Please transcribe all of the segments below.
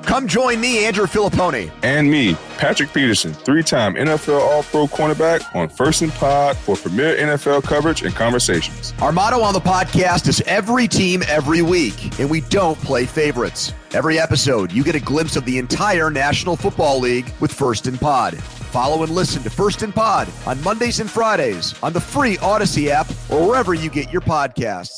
Come join me, Andrew Filipponi. And me, Patrick Peterson, 3-time NFL All-Pro cornerback on First and Pod for premier NFL coverage and conversations. Our motto on the podcast is every team, every week, and we don't play favorites. Every episode, you get a glimpse of the entire National Football League with First and Pod. Follow and listen to First and Pod on Mondays and Fridays on the free Odyssey app or wherever you get your podcasts.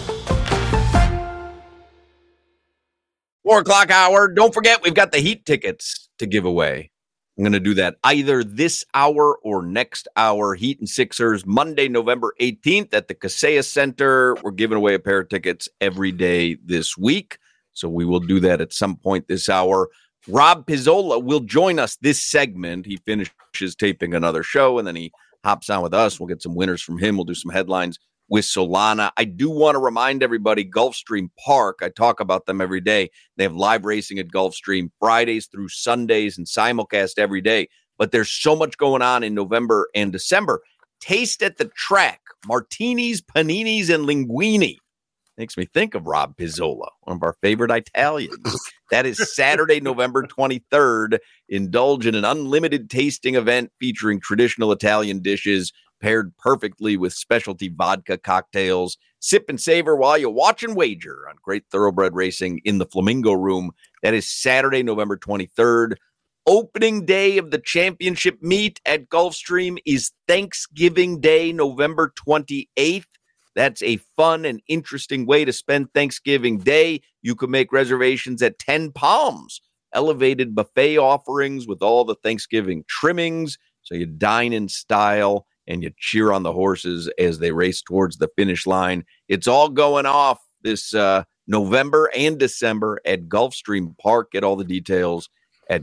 4 o'clock hour. Don't forget, we've got the Heat tickets to give away. I'm going to do that either this hour or next hour. Heat and Sixers, Monday, November 18th at the Kaseya Center. We're giving away a pair of tickets every day this week, so we will do that at some point this hour. Rob Pizzola will join us this segment. He finishes taping another show, and then he hops on with us. We'll get some winners from him. We'll do some headlines with Solana. I do want to remind everybody, Gulfstream Park, I talk about them every day. They have live racing at Gulfstream Fridays through Sundays and simulcast every day. But there's so much going on in November and December. Taste at the Track, martinis, paninis, and linguini. Makes me think of Rob Pizzola, one of our favorite Italians. That is Saturday, November 23rd. Indulge in an unlimited tasting event featuring traditional Italian dishes paired perfectly with specialty vodka cocktails. Sip and savor while you watch and wager on great thoroughbred racing in the Flamingo Room. That is Saturday, November 23rd. Opening day of the championship meet at Gulfstream is Thanksgiving Day, November 28th. That's a fun and interesting way to spend Thanksgiving Day. You can make reservations at 10 Palms, elevated buffet offerings with all the Thanksgiving trimmings. So you dine in style and you cheer on the horses as they race towards the finish line. It's all going off this November and December at Gulfstream Park. Get all the details at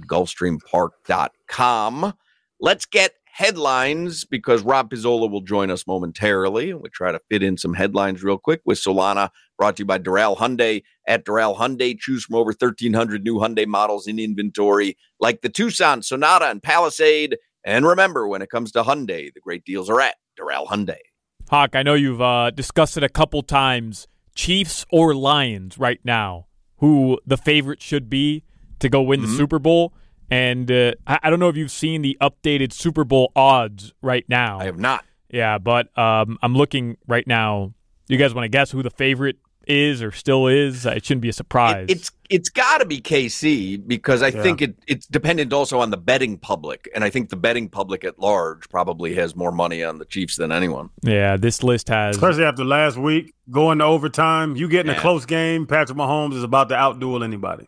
gulfstreampark.com. Let's get headlines, because Rob Pizzola will join us momentarily, and we try to fit in some headlines real quick with Solana, brought to you by Doral Hyundai. At Doral Hyundai, choose from over 1,300 new Hyundai models in inventory, like the Tucson, Sonata, and Palisade. And remember, when it comes to Hyundai, the great deals are at Doral Hyundai. Hawk, I know you've discussed it a couple times. Chiefs or Lions right now, who the favorite should be to go win the Super Bowl. And I don't know if you've seen the updated Super Bowl odds right now. I have not. Yeah, but I'm looking right now. You guys want to guess who the favorite is or still is? It shouldn't be a surprise. It's got to be KC, because I think it's dependent also on the betting public. And I think the betting public at large probably has more money on the Chiefs than anyone. Yeah, this list has. Especially after last week, going to overtime. You get in a close game, Patrick Mahomes is about to outduel anybody.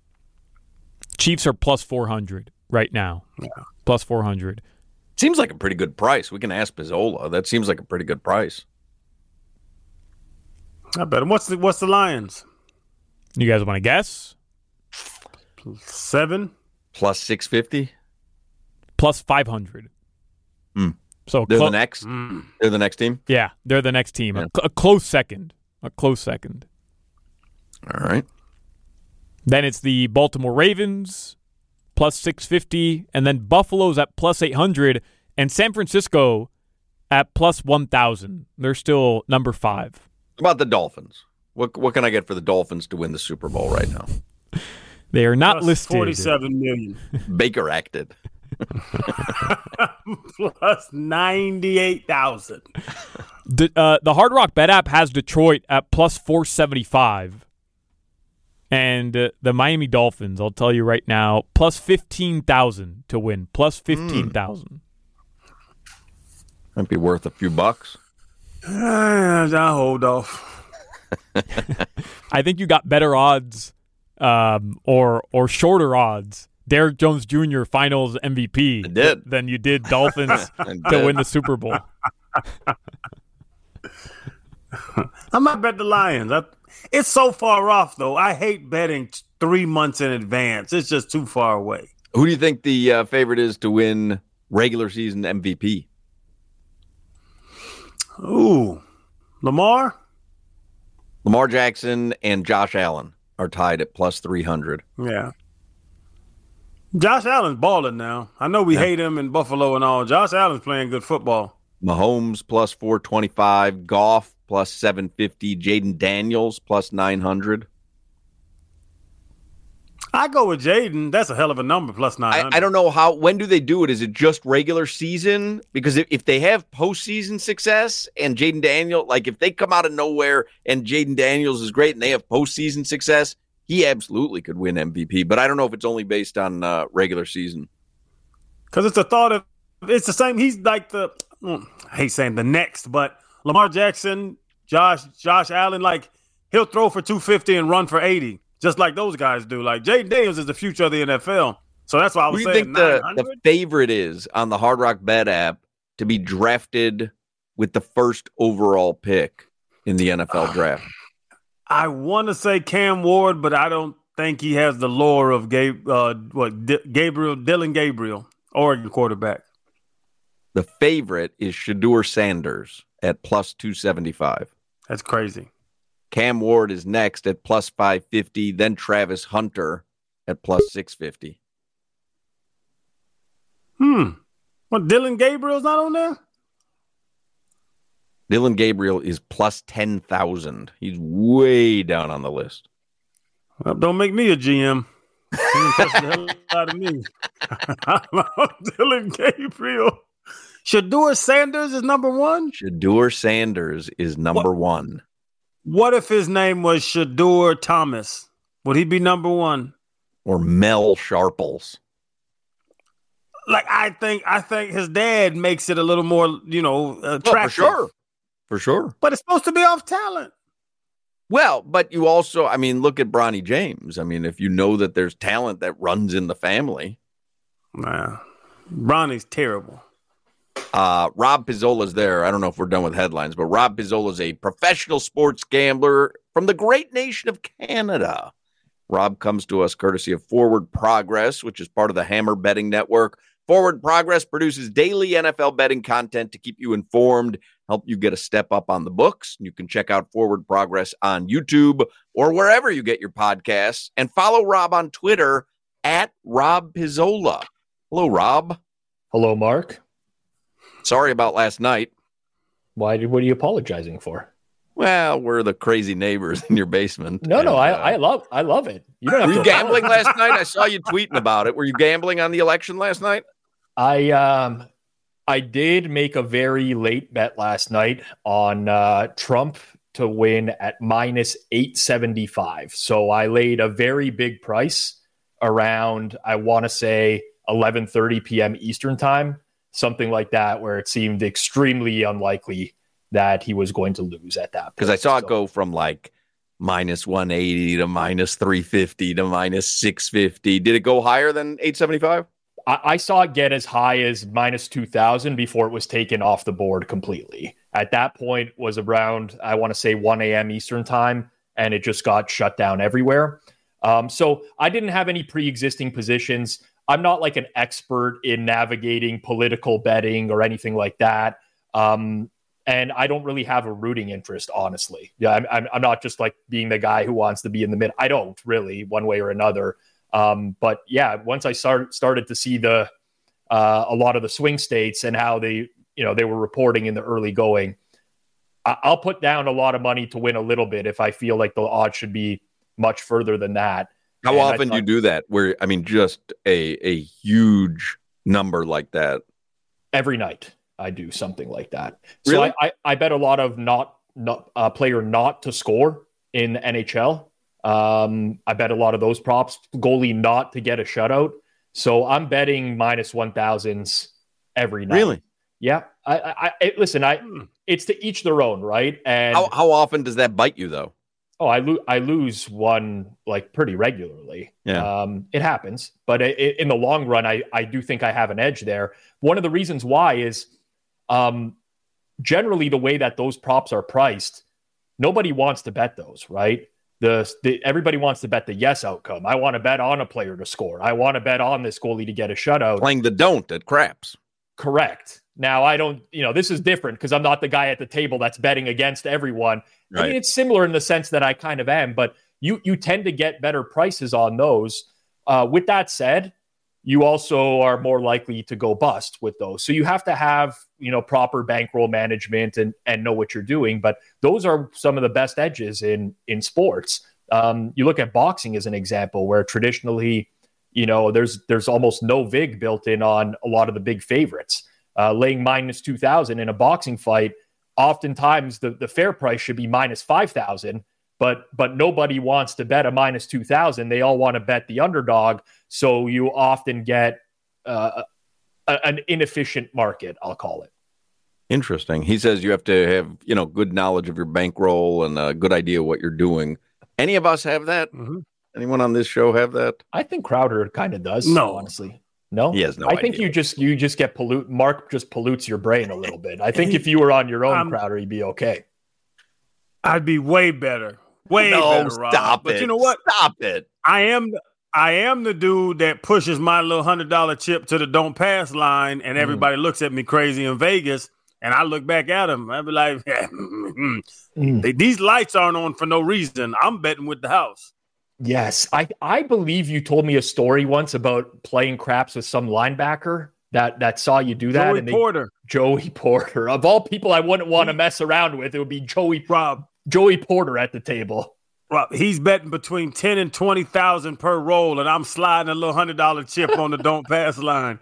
Chiefs are plus 400 right now. Yeah. Plus 400. Seems like a pretty good price. We can ask Pizzola. That seems like a pretty good price. I bet. What's the Lions? You guys want to guess? 7? Plus 650? Plus 500. So they're the next. They're the next team? Yeah, they're the next team. Yeah. A close second. A close second. All right. Then it's the Baltimore Ravens, plus 650, and then Buffalo's at plus 800, and San Francisco at plus 1,000. They're still number 5. How about the Dolphins? What can I get for the Dolphins to win the Super Bowl right now? They are not plus listed. $47 million. Baker acted. Plus 98,000. The Hard Rock Bet app has Detroit at plus 475. And the Miami Dolphins, I'll tell you right now, plus 15,000 to win. Plus 15,000. Might be worth a few bucks. I'll hold off. I think you got better odds or shorter odds. Derrick Jones Jr. Finals MVP than you did Dolphins to win the Super Bowl. I might bet the Lions. It's so far off, though. I hate betting 3 months in advance. It's just too far away. Who do you think the favorite is to win regular season MVP? Ooh, Lamar? Lamar Jackson and Josh Allen are tied at plus 300. Yeah. Josh Allen's balling now. I know we hate him in Buffalo and all. Josh Allen's playing good football. Mahomes plus 425. Goff plus 750. Jaden Daniels plus 900. I I go with Jaden. That's a hell of a number, plus 900. I don't know when do they do it? Is it just regular season? Because if they have postseason success and Jaden Daniels, like if they come out of nowhere and Jaden Daniels is great and they have postseason success, he absolutely could win MVP. But I don't know if it's only based on regular season. Because it's the thought of, it's the same. He's like I hate saying the next, but Lamar Jackson, Josh Allen, like he'll throw for 250 and run for 80. Just like those guys do. Like, Jaden Daniels is the future of the NFL. So that's why I was saying. Who do you think the favorite is on the Hard Rock Bet app to be drafted with the first overall pick in the NFL draft? I want to say Cam Ward, but I don't think he has the lore of Dillon Gabriel, Oregon quarterback. The favorite is Shedeur Sanders at plus 275. That's crazy. Cam Ward is next at plus 550, then Travis Hunter at plus 650. Well, Dillon Gabriel's not on there? Dillon Gabriel is plus 10,000. He's way down on the list. Well, don't make me a GM. He didn't touch the hell out of me. I love Dillon Gabriel. Shedeur Sanders is number one? Shedeur Sanders is number one. What if his name was Shedeur Thomas? Would he be number one? Or Mel Sharples? Like I think his dad makes it a little more, attractive. For sure. But it's supposed to be off talent. Well, but you also, look at Bronny James. If you know that there's talent that runs in the family. Nah, Bronny's terrible. Rob Pizzola's there. I don't know if we're done with headlines, but Rob Pizzola's a professional sports gambler from the great nation of Canada. Rob comes to us courtesy of Forward Progress, which is part of the Hammer Betting Network. Forward Progress produces daily NFL betting content to keep you informed, help you get a step up on the books. You can check out Forward Progress on YouTube or wherever you get your podcasts, and follow Rob on Twitter at Rob Pizzola. Hello, Rob. Hello, Mark. Sorry about last night. What are you apologizing for? Well, we're the crazy neighbors in your basement. No, I love it. You don't have Were you gambling last night? I saw you tweeting about it. Were you gambling on the election last night? I did make a very late bet last night on Trump to win at minus 875. So I laid a very big price around, I want to say 11:30 p.m. Eastern time. Something like that, where it seemed extremely unlikely that he was going to lose at that point. Because I saw it go from like minus 180 to minus 350 to minus 650. Did it go higher than 875? I saw it get as high as minus 2,000 before it was taken off the board completely. At that point was around, I want to say 1 a.m. Eastern time, and it just got shut down everywhere. So I didn't have any pre-existing positions. I'm not like an expert in navigating political betting or anything like that. And I don't really have a rooting interest, honestly. Yeah, I'm not just like being the guy who wants to be in the middle. I don't really, one way or another. But yeah, once I started to see a lot of the swing states and how they were reporting in the early going, I'll put down a lot of money to win a little bit if I feel like the odds should be much further than that. How often do you do that? Where, just a huge number like that? Every night I do something like that. Really? So I bet a lot of not player not to score in the NHL. I bet a lot of those props, goalie not to get a shutout. So I'm betting minus 1,000s every night. Really? Yeah. Listen, it's to each their own, right? And how often does that bite you though? Oh, I lose one like pretty regularly. Yeah. It happens, but in the long run, I do think I have an edge there. One of the reasons why is generally the way that those props are priced, nobody wants to bet those, right? Everybody wants to bet the yes outcome. I want to bet on a player to score. I want to bet on this goalie to get a shutout. Playing the don't at craps. Correct. Now, I don't, this is different because I'm not the guy at the table that's betting against everyone. Right. I mean, it's similar in the sense that I kind of am, but you tend to get better prices on those. With that said, you also are more likely to go bust with those. So you have to have, proper bankroll management and know what you're doing. But those are some of the best edges in sports. You look at boxing as an example where traditionally, there's almost no VIG built in on a lot of the big favorites. Laying minus 2,000 in a boxing fight, oftentimes the fair price should be minus 5,000, but nobody wants to bet a minus 2,000. They all want to bet the underdog. So you often get an inefficient market, I'll call it. Interesting. He says you have to have, good knowledge of your bankroll and a good idea what you're doing. Any of us have that? Mm-hmm. Anyone on this show have that? I think Crowder kind of does. No, honestly. No, he has no I think idea. you just get Mark just pollutes your brain a little bit. I think if you were on your own, Crowder, you'd be okay. I'd be way better. Better, Rob. Stop it. But you know what? Stop it. I am the dude that pushes my little $100 chip to the don't pass line, and everybody looks at me crazy in Vegas, and I look back at them. I'd be like, these lights aren't on for no reason. I'm betting with the house. Yes. I believe you told me a story once about playing craps with some linebacker that saw you do that. Joey Porter. Of all people I wouldn't want to mess around with, it would be Joey Porter at the table. Rob, he's betting between 10 and 20,000 per roll, and I'm sliding a little $100 chip on the don't pass line.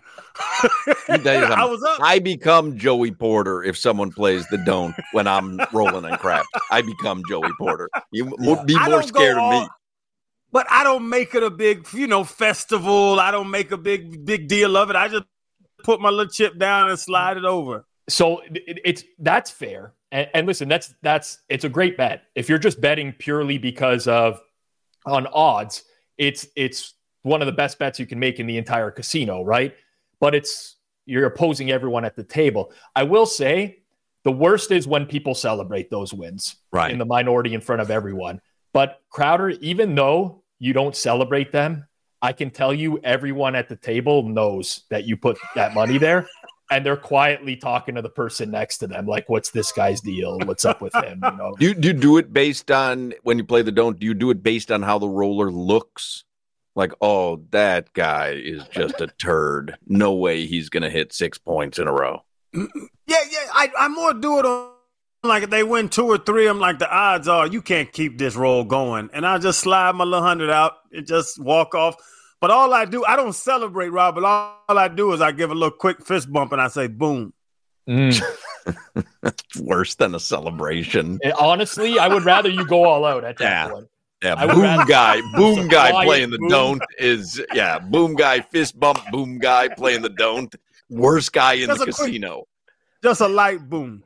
I become Joey Porter if someone plays the don't when I'm rolling in crap. I become Joey Porter. You would be more scared of me. But I don't make it a big, festival. I don't make a big deal of it. I just put my little chip down and slide it over. So that's fair. And listen, it's a great bet. If you're just betting purely because of on odds, it's one of the best bets you can make in the entire casino, right? But you're opposing everyone at the table. I will say the worst is when people celebrate those wins in the minority in front of everyone. But Crowder, even though you don't celebrate them, I can tell you everyone at the table knows that you put that money there. And they're quietly talking to the person next to them, like, what's this guy's deal? What's up with him? Do you do it based on, when you play the don't, do you do it based on how the roller looks? Like, oh, that guy is just a turd. No way he's going to hit 6 points in a row. Yeah. I more do it on, like, if they win 2 or 3, I'm like, the odds are you can't keep this roll going. And I just slide my little 100 out and just walk off. But all I do, I don't celebrate, Rob, but all I do is I give a little quick fist bump and I say, boom. That's worse than a celebration. And honestly, I would rather you go all out at that point. Yeah, boom guy playing the don't is, boom guy, fist bump, boom guy playing the don't. Worst guy in the casino. Just a light boom.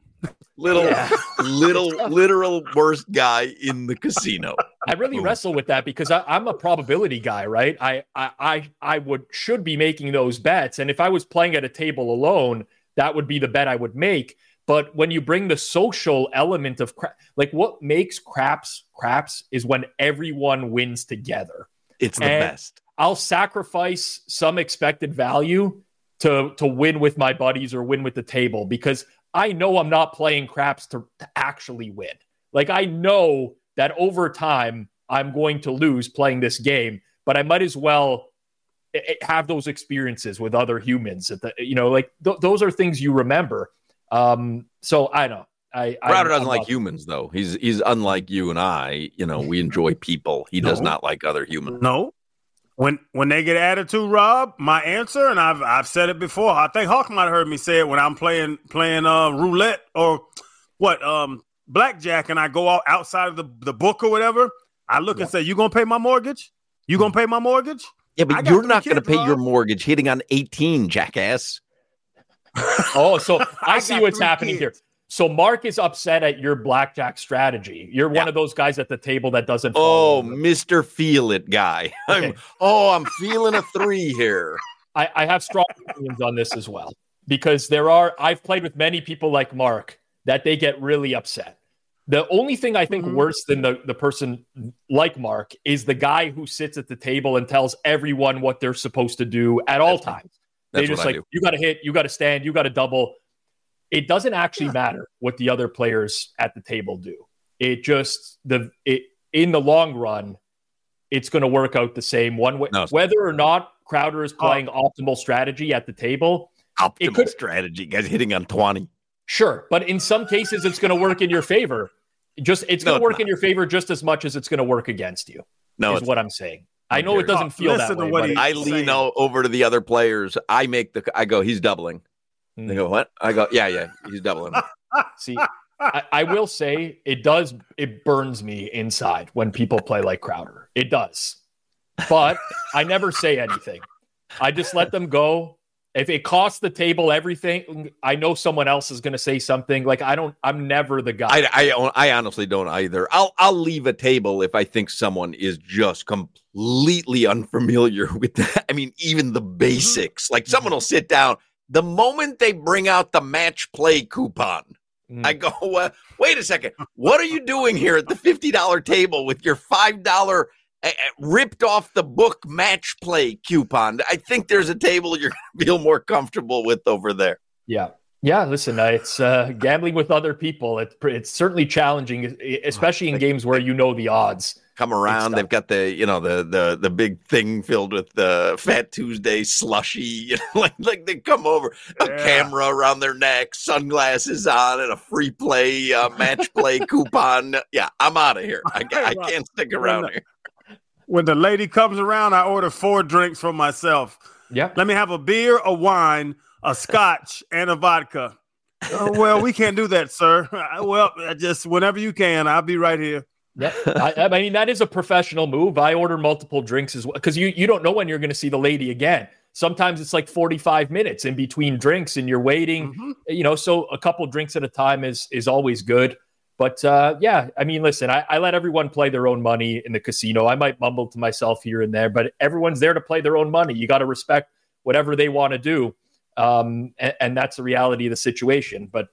Literal worst guy in the casino. I really wrestle with that because I'm a probability guy, right? I should be making those bets, and if I was playing at a table alone, that would be the bet I would make. But when you bring the social element of like what makes craps is when everyone wins together. It's the best. I'll sacrifice some expected value to win with my buddies or win with the table because I know I'm not playing craps to actually win. Like I know that over time I'm going to lose playing this game, but I might as well have those experiences with other humans. Those are things you remember. So I don't. Crowder doesn't like humans, though. He's unlike you and I. We enjoy people. He does not like other humans. No. When they get attitude, Rob, my answer, and I've said it before. I think Hawk might have heard me say it when I'm playing roulette or blackjack, and I go outside of the book or whatever. I look and say, "You gonna pay my mortgage? You gonna pay my mortgage?" Yeah, but you're not going to pay your mortgage hitting on 18, jackass. Oh, so I see what's happening here. So Mark is upset at your blackjack strategy. You're one of those guys at the table that doesn't follow. Oh, Mr. Feel It guy. Okay. I'm feeling a 3 here. I have strong opinions on this as well. Because I've played with many people like Mark that they get really upset. The only thing I think worse than the person like Mark is the guy who sits at the table and tells everyone what they're supposed to do at all times. They just like, you got to hit, you got to stand, you got to double. It doesn't actually matter what the other players at the table do. It just in the long run, it's going to work out the same one way. No, whether or not Crowder is playing optimal strategy at the table. Optimal strategy, guys hitting on 20. Sure, but in some cases, it's going to work in your favor. It's going to work in your favor just as much as it's going to work against you. No, is what I'm saying. I know it doesn't feel that way. But I lean over to the other players. I go, he's doubling. They go, what? I go, yeah, he's doubling. See, I will say it burns me inside when people play like Crowder. It does. But I never say anything. I just let them go. If it costs the table everything, I know someone else is going to say something. Like I'm never the guy. I honestly don't either. I'll leave a table if I think someone is just completely unfamiliar with that. I mean, even the basics. Like someone will sit down. The moment they bring out the match play coupon, I go, wait a second. What are you doing here at the $50 table with your $5 ripped off the book match play coupon? I think there's a table you're going to feel more comfortable with over there. Yeah. Listen, it's gambling with other people. It's certainly challenging, especially in games where the odds come around. They've got the big thing filled with the Fat Tuesday slushy, like they come over, a camera around their neck, sunglasses on, and a free play match play coupon. Yeah, I'm out of here. I can't stick around here. When the lady comes around, I order 4 drinks for myself. Yeah. Let me have a beer, a wine, a scotch, and a vodka. Well, we can't do that, sir. Well, just whenever you can, I'll be right here. Yeah, I mean, that is a professional move. I order multiple drinks as well because you don't know when you're going to see the lady again. Sometimes it's like 45 minutes in between drinks and you're waiting, so a couple drinks at a time is always good. But I mean, listen, I let everyone play their own money in the casino. I might mumble to myself here and there, but everyone's there to play their own money. You got to respect whatever they want to do. And that's the reality of the situation. But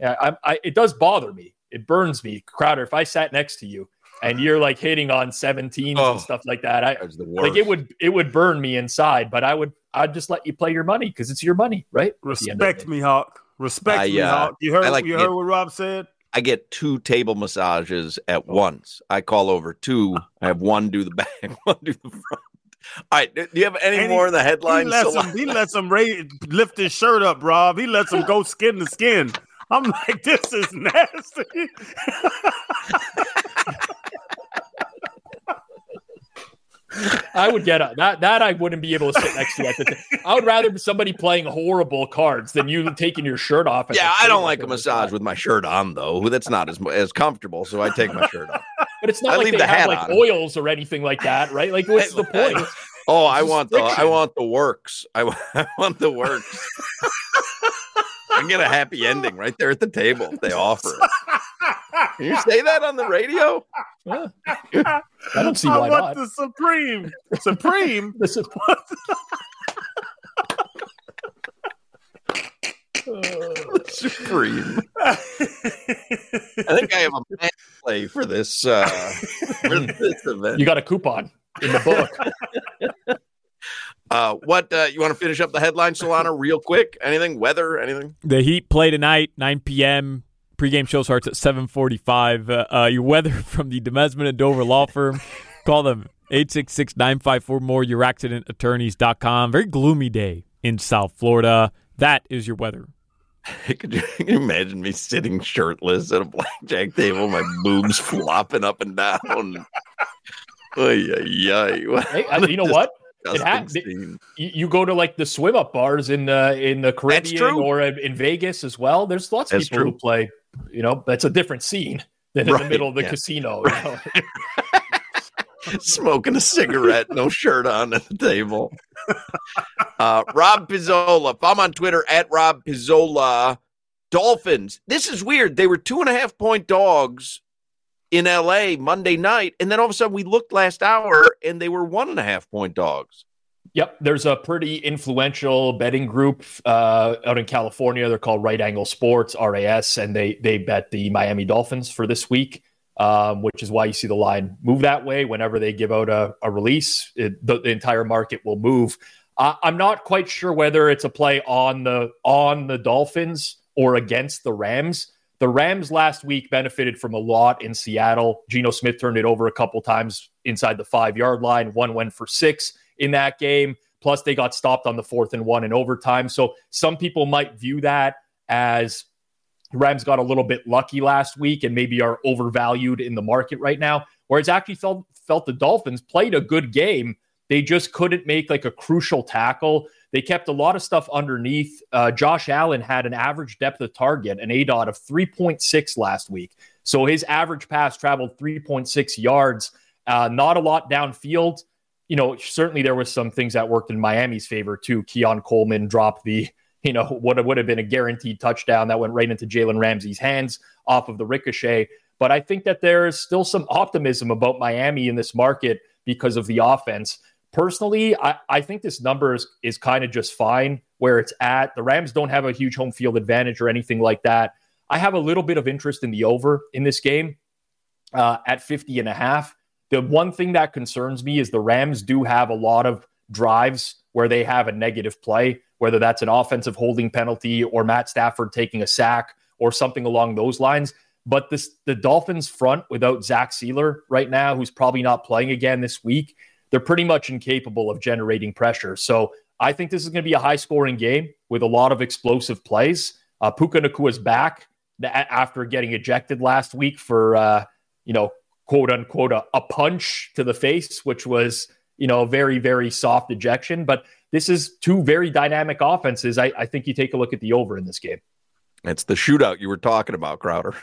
it does bother me. It burns me. Crowder, if I sat next to you and you're like hitting on 17s and stuff like that, it would burn me inside, but I'd just let you play your money because it's your money, right? Respect me, Hawk. Respect me, Hawk. You heard what Rob said? I get 2 table massages at once. I call over 2. I have one do the back, one do the front. All right. Do you have any more of the headlines? He lets him lift his shirt up, Rob. He lets him go skin to skin. I'm like, this is nasty. I would get that I wouldn't be able to sit next to you. I would rather somebody playing horrible cards than you taking your shirt off. I don't like a massage with my shirt on, though. That's not as comfortable, so I take my shirt off. But it's not like they have like oils or anything like that, right? Like, what's the point? Oh, I want the works. I want the works. I can get a happy ending right there at the table if they offer it. Can you say that on the radio? Yeah. I don't see why not. The Supreme. Supreme? Supreme. I think I have a match play for this event. You got a coupon in the book. What you want to finish up the headline, Solana, real quick? Anything? Weather? Anything? The Heat play tonight, 9 p.m. Pre-game show starts at 7:45. Your weather from the Demesman and Dover Law Firm. Call them 866-954-MORE, youraccidentattorneys.com. Very gloomy day in South Florida. That is your weather. Can you imagine me sitting shirtless at a blackjack table, my boobs flopping up and down? Hey, you know what? You go to like the swim up bars in the Caribbean or in Vegas as well. There's lots of people who play. That's a different scene than in the middle of the casino. Smoking a cigarette, no shirt on at the table. Rob Pizzola. I'm on Twitter at Rob Pizzola. Dolphins. This is weird. They were 2.5-point dogs in LA Monday night, and then all of a sudden we looked last hour and they were 1.5-point dogs. Yep, there's a pretty influential betting group out in California. They're called Right Angle Sports, RAS, and they bet the Miami Dolphins for this week, which is why you see the line move that way. Whenever they give out a release, the entire market will move. I'm not quite sure whether it's a play on the Dolphins or against the Rams. The Rams last week benefited from a lot in Seattle. Geno Smith turned it over a couple times inside the 5-yard line. One went for 6 in that game. Plus, they got stopped on the 4th and 1 in overtime. So some people might view that as the Rams got a little bit lucky last week and maybe are overvalued in the market right now, where it's actually felt the Dolphins played a good game. They just couldn't make like a crucial tackle. They kept a lot of stuff underneath. Josh Allen had an average depth of target, an ADOT of 3.6 last week. So his average pass traveled 3.6 yards. Not a lot downfield. Certainly there was some things that worked in Miami's favor too. Keon Coleman dropped the, what would have been a guaranteed touchdown that went right into Jalen Ramsey's hands off of the ricochet. But I think that there's still some optimism about Miami in this market because of the offense. Personally, I think this number is kind of just fine where it's at. The Rams don't have a huge home field advantage or anything like that. I have a little bit of interest in the over in this game at 50.5. The one thing that concerns me is the Rams do have a lot of drives where they have a negative play, whether that's an offensive holding penalty or Matt Stafford taking a sack or something along those lines. But the Dolphins front without Zach Sealer right now, who's probably not playing again this week, they're pretty much incapable of generating pressure. So I think this is going to be a high-scoring game with a lot of explosive plays. Puka Nakua's back after getting ejected last week for, quote-unquote, a punch to the face, which was, a very, very soft ejection. But this is two very dynamic offenses. I think you take a look at the over in this game. It's the shootout you were talking about, Crowder.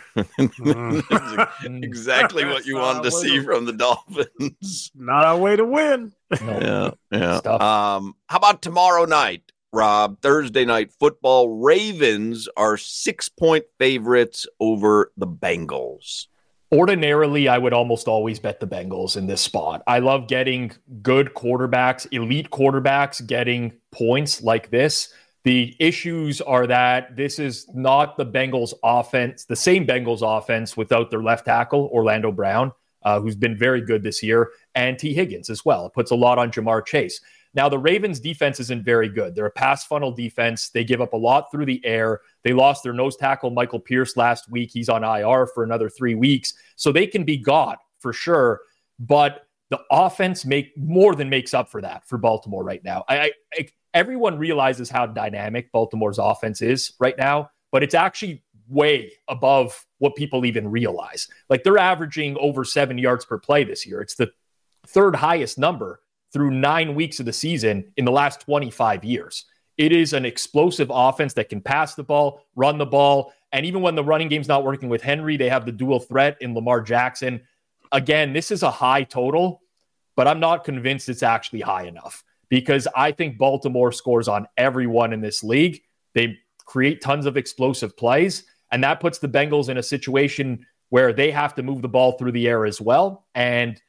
Exactly what you wanted to see from the Dolphins. Not our way to win. No. Yeah. How about tomorrow night, Rob? Thursday night football. Ravens are 6-point favorites over the Bengals. Ordinarily, I would almost always bet the Bengals in this spot. I love getting good quarterbacks, elite quarterbacks, getting points like this. The issues are that this is not the Bengals offense, the same Bengals offense without their left tackle, Orlando Brown, who's been very good this year, and T. Higgins as well. It puts a lot on Jamar Chase. Now, the Ravens defense isn't very good. They're a pass funnel defense. They give up a lot through the air. They lost their nose tackle, Michael Pierce, last week. He's on IR for another 3 weeks. So they can be got for sure. But the offense more than makes up for that for Baltimore right now. Everyone realizes how dynamic Baltimore's offense is right now, but it's actually way above what people even realize. Like, they're averaging over 7 yards per play this year. It's the third highest number through 9 weeks of the season in the last 25 years. It is an explosive offense that can pass the ball, run the ball, and even when the running game's not working with Henry, they have the dual threat in Lamar Jackson. Again, this is a high total, but I'm not convinced it's actually high enough, because I think Baltimore scores on everyone in this league. They create tons of explosive plays, and that puts the Bengals in a situation where they have to move the ball through the air as well. And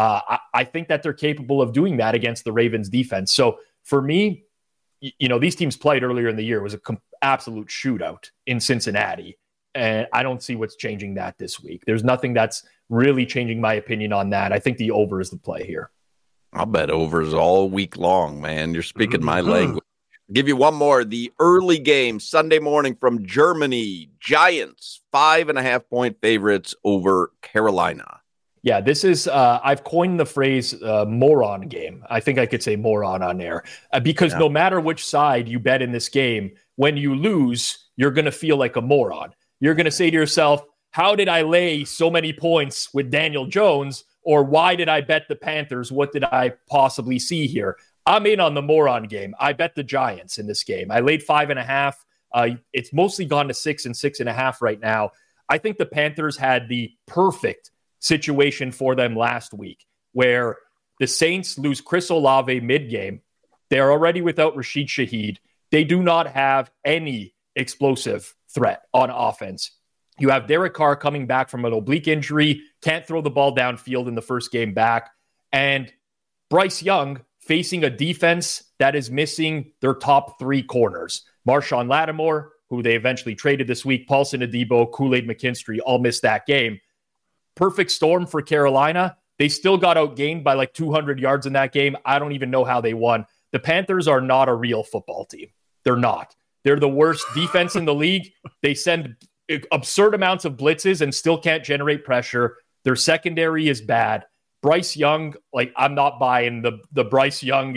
I think that they're capable of doing that against the Ravens defense. So for me, these teams played earlier in the year. It was an absolute shootout in Cincinnati. And I don't see what's changing that this week. There's nothing that's really changing my opinion on that. I think the over is the play here. I'll bet overs all week long, man. You're speaking my language. I'll give you one more. The early game Sunday morning from Germany. Giants, 5.5-point favorites over Carolina. Yeah, this is, I've coined the phrase moron game. I think I could say moron on air because no matter which side you bet in this game, when you lose, you're going to feel like a moron. You're going to say to yourself, how did I lay so many points with Daniel Jones? Or why did I bet the Panthers? What did I possibly see here? I'm in on the moron game. I bet the Giants in this game. I laid 5.5. It's mostly gone to 6 and 6.5 right now. I think the Panthers had the perfect situation for them last week, where the Saints lose Chris Olave mid-game. They're already without Rashid Shaheed. They do not have any explosive threat on offense. You have Derek Carr coming back from an oblique injury, can't throw the ball downfield in the first game back, and Bryce Young facing a defense that is missing their top 3 corners. Marshawn Lattimore, who they eventually traded this week, Paulson Adebo, Kool-Aid McKinstry, all missed that game. Perfect storm for Carolina. They still got outgained by like 200 yards in that game. I don't even know how they won. The Panthers are not a real football team. They're not. They're the worst defense in the league. They send absurd amounts of blitzes and still can't generate pressure. Their secondary is bad. Bryce Young, I'm not buying the Bryce Young is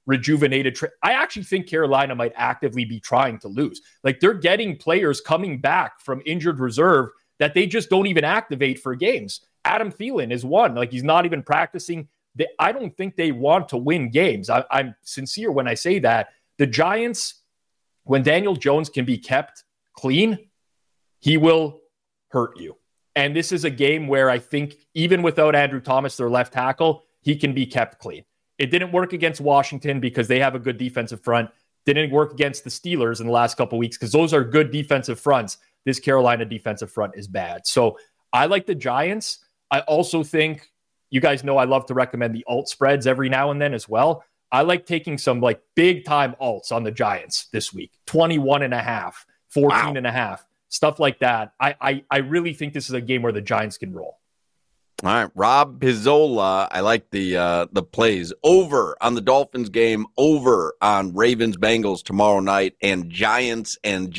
rejuvenated. I actually think Carolina might actively be trying to lose. Like, they're getting players coming back from injured reserve that they just don't even activate for games. Adam Thielen is one. Like, he's not even practicing. I don't think they want to win games. I'm sincere when I say that. The Giants, when Daniel Jones can be kept clean, he will hurt you. And this is a game where I think even without Andrew Thomas, their left tackle, he can be kept clean. It didn't work against Washington because they have a good defensive front. Didn't work against the Steelers in the last couple of weeks because those are good defensive fronts. This Carolina defensive front is bad. So I like the Giants. I also think, you guys know I love to recommend the alt spreads every now and then as well. I like taking some like big time alts on the Giants this week. 21.5, 14.5, stuff like that. I really think this is a game where the Giants can roll. All right, Rob Pizzola. I like the plays. Over on the Dolphins game, over on Ravens-Bengals tomorrow night, and Giants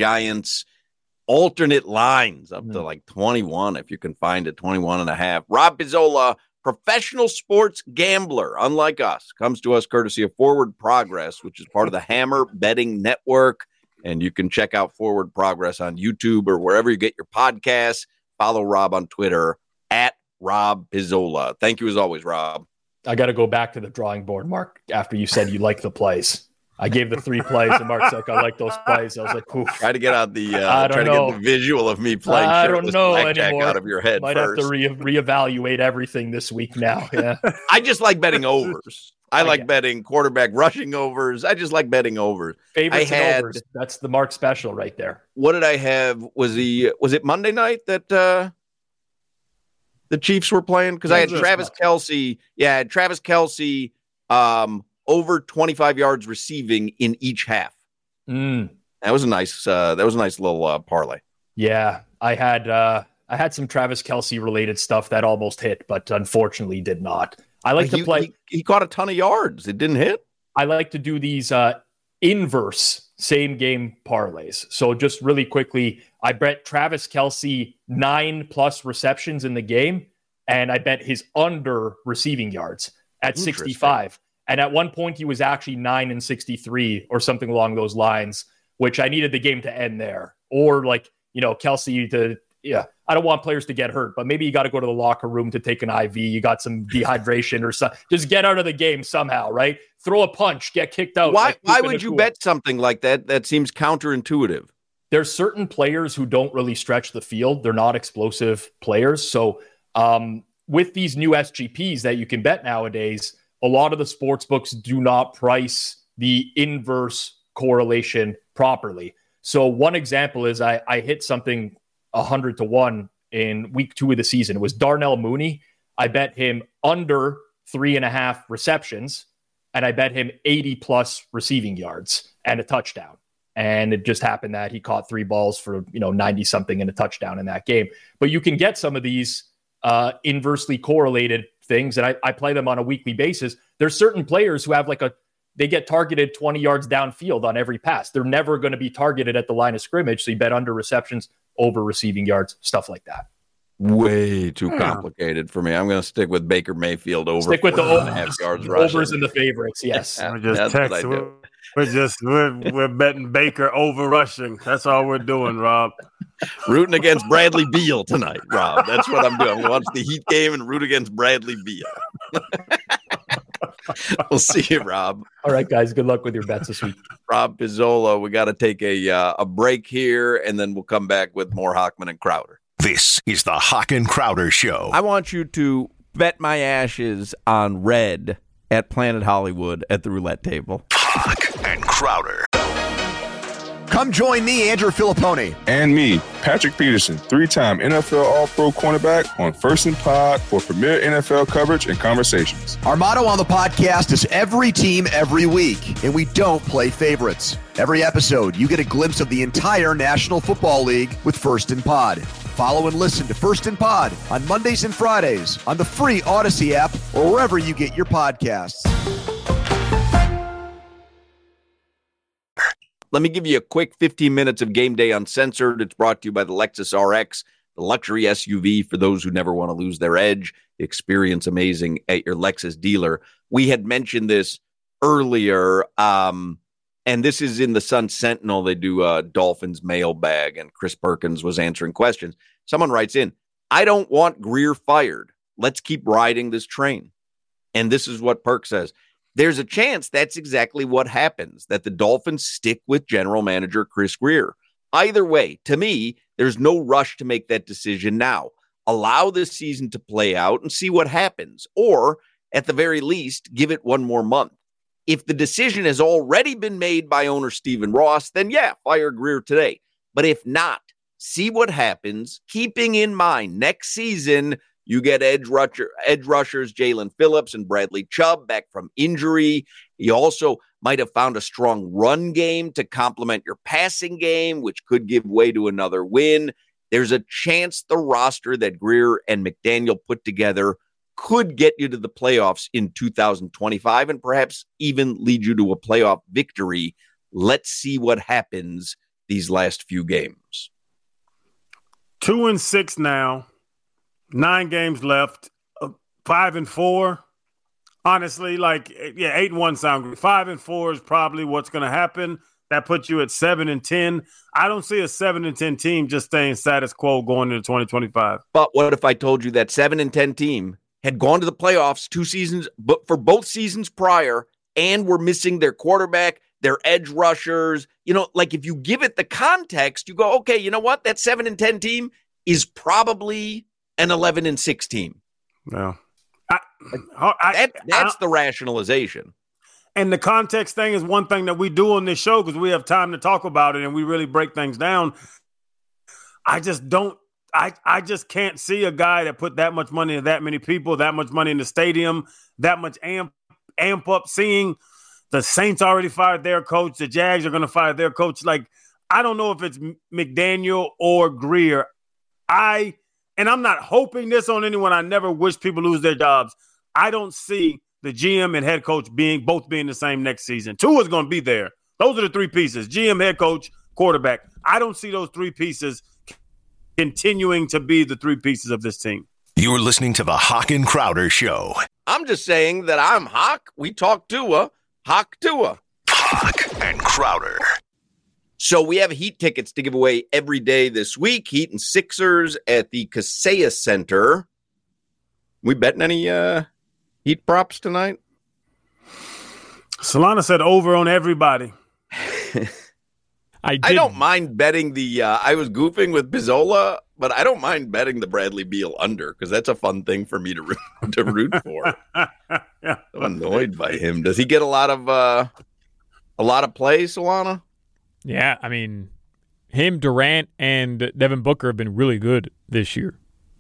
alternate lines up to like 21 if you can find it, 21.5. Rob Pizzola, professional sports gambler, unlike us, comes to us courtesy of Forward Progress, which is part of the Hammer Betting Network. And you can check out Forward Progress on YouTube or wherever you get your podcasts. Follow Rob on Twitter at Rob Pizzola. Thank you as always, Rob. I got to go back to the drawing board, Mark, after you said you like the plays. I gave the 3 plays, and Mark's like, I like those plays. I was like, oof. Try to get out the to get the visual of me playing. I don't know anymore. Out of your head. Might first. have to reevaluate everything this week now. Yeah. I just like betting overs. I like betting quarterback rushing overs. I just like betting overs. Favorites and overs. That's the Mark special right there. What did I have? Was it Monday night that the Chiefs were playing? Because I had Travis Kelce. Yeah, I had Travis Kelce over 25 yards receiving in each half. That was a nice little parlay. Yeah, I had some Travis Kelce related stuff that almost hit, but unfortunately did not. I like to play. He caught a ton of yards. It didn't hit. I like to do these inverse same game parlays. So just really quickly, I bet Travis Kelce 9+ receptions in the game, and I bet his under receiving yards at 65. And at one point, he was actually 9-63 or something along those lines, which I needed the game to end there. Or Kelce to, I don't want players to get hurt, but maybe you got to go to the locker room to take an IV. You got some dehydration or something. Just get out of the game somehow, right? Throw a punch, get kicked out. Why would you bet something like that? That seems counterintuitive. There's certain players who don't really stretch the field. They're not explosive players. So with these new SGPs that you can bet nowadays, a lot of the sports books do not price the inverse correlation properly. So one example is I hit something 100-1 in week 2 of the season. It was Darnell Mooney. I bet him under 3.5 receptions, and I bet him 80+ receiving yards and a touchdown. And it just happened that he caught 3 balls for 90 something and a touchdown in that game. But you can get some of these inversely correlated things, and I play them on a weekly basis. There's certain players who have they get targeted 20 yards downfield on every pass. They're never going to be targeted at the line of scrimmage. So you bet under receptions, over receiving yards, stuff like that. Way too complicated for me. I'm going to stick with Baker Mayfield over. Stick with the yards rushing. Overs and the favorites. Yes. We're betting Baker over rushing. That's all we're doing, Rob. Rooting against Bradley Beal tonight, Rob. That's what I'm doing. I'm going to watch the Heat game and root against Bradley Beal. We'll see you, Rob. All right, guys. Good luck with your bets this week. Rob Pizzola. We got to take a break here, and then we'll come back with more Hochman and Crowder. This is the Hawk and Crowder Show. I want you to bet my ashes on red at Planet Hollywood at the roulette table. Hawk and Crowder. Come join me, Andrew Filipponi. And me, Patrick Peterson, 3-time NFL All-Pro cornerback on First and Pod for premier NFL coverage and conversations. Our motto on the podcast is every team, every week, and we don't play favorites. Every episode, you get a glimpse of the entire National Football League with First and Pod. Follow and listen to First and Pod on Mondays and Fridays on the free Odyssey app or wherever you get your podcasts. Let me give you a quick 15 minutes of Game Day Uncensored. It's brought to you by the Lexus RX, the luxury SUV for those who never want to lose their edge. Experience amazing at your Lexus dealer. We had mentioned this earlier. And this is in the Sun Sentinel. They do Dolphins mailbag, and Chris Perkins was answering questions. Someone writes in, I don't want Grier fired. Let's keep riding this train. And this is what Perk says. There's a chance that's exactly what happens, that the Dolphins stick with general manager Chris Grier. Either way, to me, there's no rush to make that decision now. Allow this season to play out and see what happens. Or, at the very least, give it one more month. If the decision has already been made by owner Stephen Ross, then yeah, fire Grier today. But if not, see what happens, keeping in mind next season you get edge rushers Jalen Phillips and Bradley Chubb back from injury. You also might have found a strong run game to complement your passing game, which could give way to another win. There's a chance the roster that Grier and McDaniel put together could get you to the playoffs in 2025 and perhaps even lead you to a playoff victory. Let's see what happens these last few games. 2-6 now. 9 games left, 5-4. Honestly, 8-1 sound good. 5-4 is probably what's going to happen. That puts you at 7-10. I don't see a 7-10 team just staying status quo going into 2025. But what if I told you that 7-10 team had gone to the playoffs 2 seasons, but for both seasons prior, and were missing their quarterback, their edge rushers? If you give it the context, you go, okay, you know what? That 7-10 team is probably an 11-6 team. No, that's the rationalization. And the context thing is one thing that we do on this show because we have time to talk about it and we really break things down. I just can't see a guy that put that much money into that many people, that much money in the stadium, that much amp up. Seeing the Saints already fired their coach, the Jags are going to fire their coach. I don't know if it's McDaniel or Grier. And I'm not hoping this on anyone. I never wish people lose their jobs. I don't see the GM and head coach both being the same next season. Tua is going to be there. Those are the 3 pieces: GM, head coach, quarterback. I don't see those 3 pieces continuing to be the 3 pieces of this team. You're listening to the Hawk and Crowder Show. I'm just saying that I'm Hawk. We talk Tua. Hawk Tua. Hawk and Crowder. So we have Heat tickets to give away every day this week. Heat and Sixers at the Kaseya Center. We betting any Heat props tonight? Solana said over on everybody. I don't mind betting I was goofing with Pizzola, but I don't mind betting the Bradley Beal under because that's a fun thing for me to root for. Yeah. I'm annoyed by him. Does he get a lot of play, Solana? Yeah, I mean, him, Durant, and Devin Booker have been really good this year.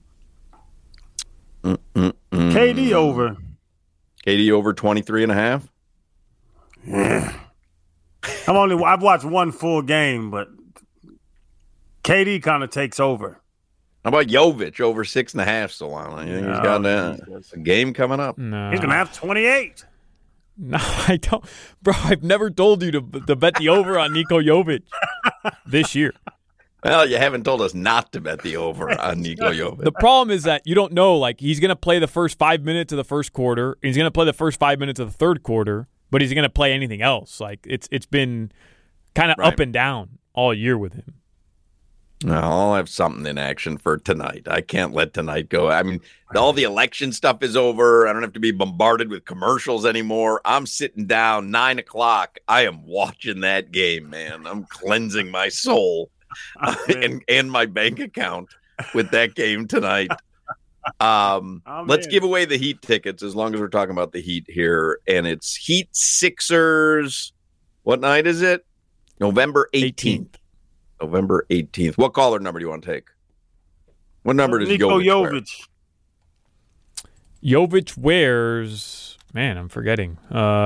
KD over. KD over 23.5? Yeah. I've watched one full game, but KD kind of takes over. How about Jovic over 6.5, Solana? You think he's got a game coming up? No. He's going to have 28. No, I don't. Bro, I've never told you to bet the over on Niko Jovic this year. Well, you haven't told us not to bet the over on Niko Jovic. The problem is that you don't know, he's going to play the first 5 minutes of the first quarter, and he's going to play the first 5 minutes of the third quarter, but he's going to play anything else. It's been kind of up and down all year with him. No, I'll have something in action for tonight. I can't let tonight go. I mean, all the election stuff is over. I don't have to be bombarded with commercials anymore. I'm sitting down 9 o'clock. I am watching that game, man. I'm cleansing my soul and my bank account with that game tonight. Let's give away the Heat tickets as long as we're talking about the Heat here. And it's Heat Sixers. What night is it? November 18th. November 18th. What caller number do you want to take? What number does Jovic wear? Jovic wears... Man, I'm forgetting.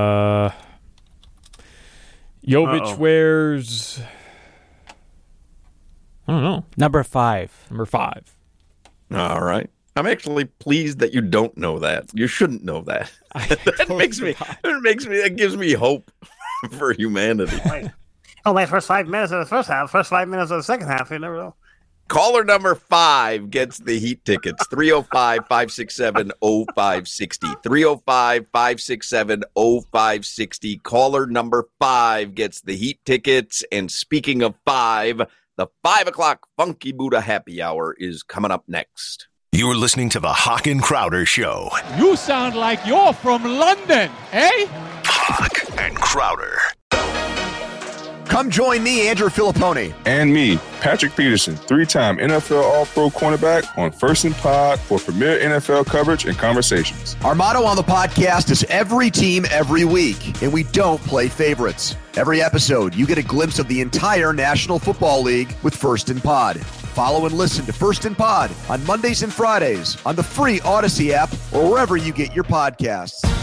Jovic wears... I don't know. Number 5. Number 5. All right. I'm actually pleased that you don't know that. You shouldn't know that. That gives me hope for humanity. Oh, my first 5 minutes of the first half, first 5 minutes of the second half. You never know. Caller number 5 gets the Heat tickets. 305-567-0560. 305-567-0560. Caller number 5 gets the Heat tickets. And speaking of 5, the 5 o'clock Funky Buddha Happy Hour is coming up next. You're listening to the Hawk and Crowder Show. You sound like you're from London, eh? Hawk and Crowder. Come join me, Andrew Filippone. And me, Patrick Peterson, 3-time NFL All-Pro cornerback on First and Pod for premier NFL coverage and conversations. Our motto on the podcast is every team, every week, and we don't play favorites. Every episode, you get a glimpse of the entire National Football League with First and Pod. Follow and listen to First and Pod on Mondays and Fridays on the free Odyssey app or wherever you get your podcasts.